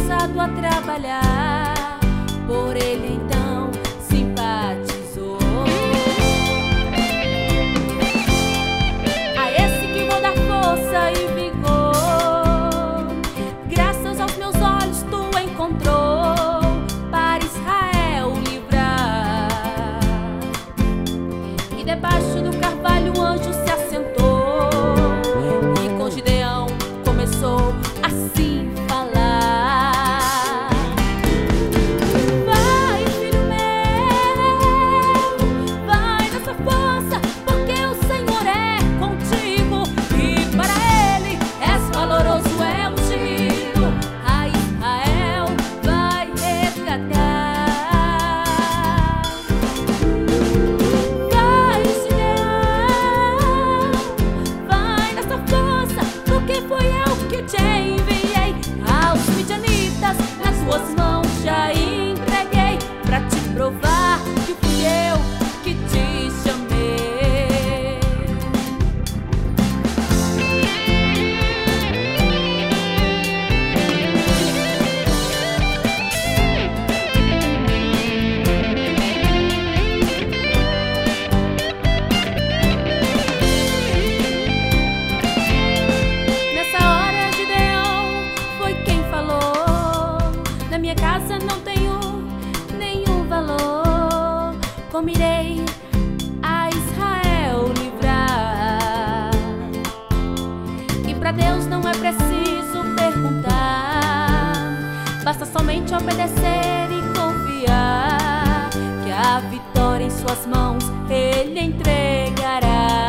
forçado a trabalhar, por ele então simpatizou. A esse que vou dar força e vigor, graças aos meus olhos tu encontrou, para Israel livrar. E debaixo do carvalho o anjo se assentou, e com Gideão começou assim falar: vai, filho meu, vai nessa força, porque o Senhor é contigo, e para ele és valoroso, é ungido, a Israel vai resgatar. Vai, Gideão, vai nessa força, porque foi eu que te enviei. Aos midianitas nas suas mãos já entreguei, pra te provar que fui eu que te chamei. Nessa hora Gideão foi quem falou: na minha casa não tenho nenhum valor, como irei a Israel livrar? E pra Deus não é preciso perguntar, basta somente obedecer e confiar, que a vitória em suas mãos ele entregará.